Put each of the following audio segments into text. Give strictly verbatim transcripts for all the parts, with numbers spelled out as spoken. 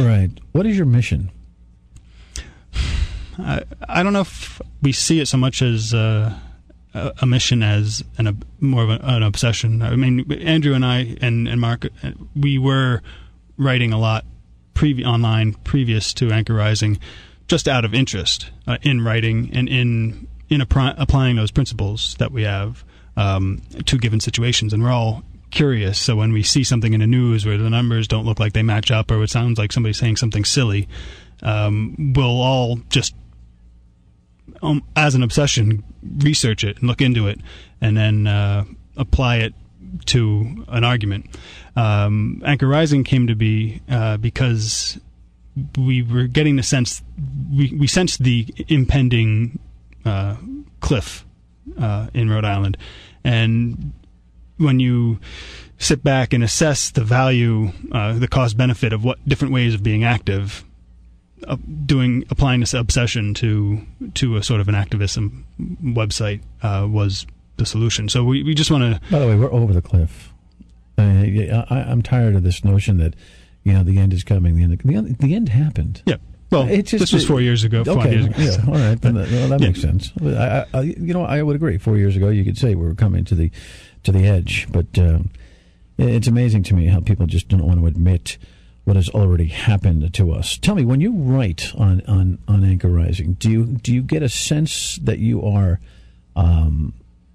Right. What is your mission? I, I don't know if we see it so much as uh, a, a mission as an, a, more of a, an obsession. I mean, Andrew and I and, and Mark, we were writing a lot previ- online previous to Anchor Rising, just out of interest uh, in writing and in in appri- applying those principles that we have um, to given situations. And we're all curious. So when we see something in the news where the numbers don't look like they match up, or it sounds like somebody's saying something silly, um, we'll all just, um, as an obsession, research it and look into it, and then uh, apply it to an argument. Um, Anchor Rising came to be uh, because we were getting the sense, we, we sensed the impending uh, cliff uh, in Rhode Island. And when you sit back and assess the value, uh, the cost-benefit of what different ways of being active, uh, doing applying this obsession to to a sort of an activism website uh, was the solution. So we, we just want to... By the way, we're over the cliff. I mean, I, I'm tired of this notion that, you know, the end is coming. The end, the end, the end happened. Yeah. Well, it's just, this was four years ago, okay, five years ago. Yeah, all right. Then that, well, that yeah. makes sense. I, I, you know, I would agree. Four years ago, you could say we were coming to the to the edge. But um, it's amazing to me how people just don't want to admit what has already happened to us. Tell me, when you write on, on, on Anchor Rising, do you, do you get a sense that you are um,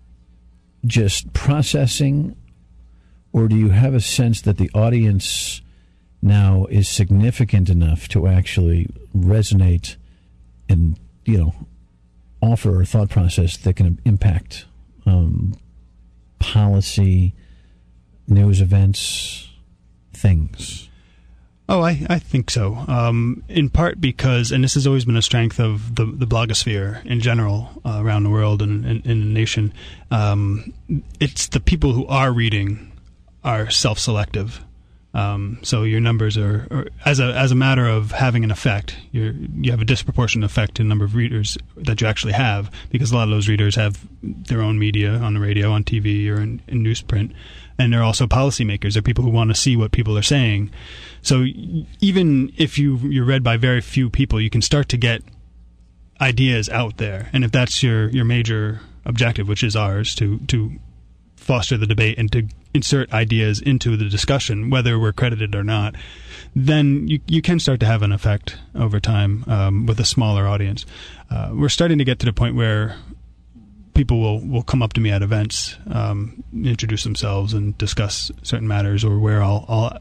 just processing, or do you have a sense that the audience now is significant enough to actually resonate and, you know, offer a thought process that can impact um, policy, news events, things? Oh, I, I think so. Um, in part because, and this has always been a strength of the, the blogosphere in general uh, around the world and in the nation, um, it's the people who are reading are self-selective. Um, so your numbers are, are, as a as a matter of having an effect, you're, you have a disproportionate effect in the number of readers that you actually have, because a lot of those readers have their own media on the radio, on T V, or in, in newsprint, and they're also policymakers. They're people who want to see what people are saying. So even if you you're read by very few people, you can start to get ideas out there. And if that's your, your major objective, which is ours, to to foster the debate and to insert ideas into the discussion, whether we're credited or not, then you you can start to have an effect over time um, with a smaller audience. Uh, we're starting to get to the point where people will, will come up to me at events, um, introduce themselves and discuss certain matters, or where I'll, I'll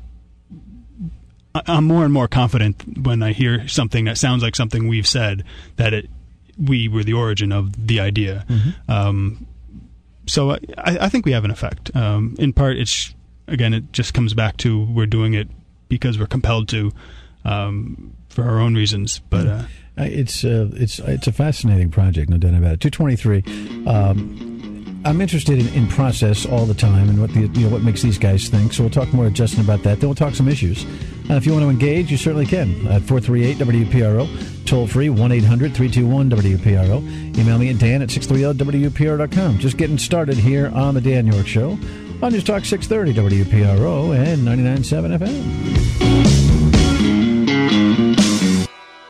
I'm more and more confident when I hear something that sounds like something we've said, that it we were the origin of the idea. Mm-hmm. Um, So I, I think we have an effect. Um, in part, it's again, it just comes back to we're doing it because we're compelled to, um, for our own reasons. But uh, it's uh, it's it's a fascinating project, no doubt about it. two twenty-three. Um, I'm interested in, in process all the time and what the you know what makes these guys think. So we'll talk more to Justin about that. Then we'll talk some issues. And if you want to engage, you certainly can at four three eight W P R O. Toll free, one eight hundred three two one W P R O. Email me at Dan at six thirty W P R dot com. Just getting started here on The Dan York Show on News Talk six thirty W P R O and ninety-nine point seven F M.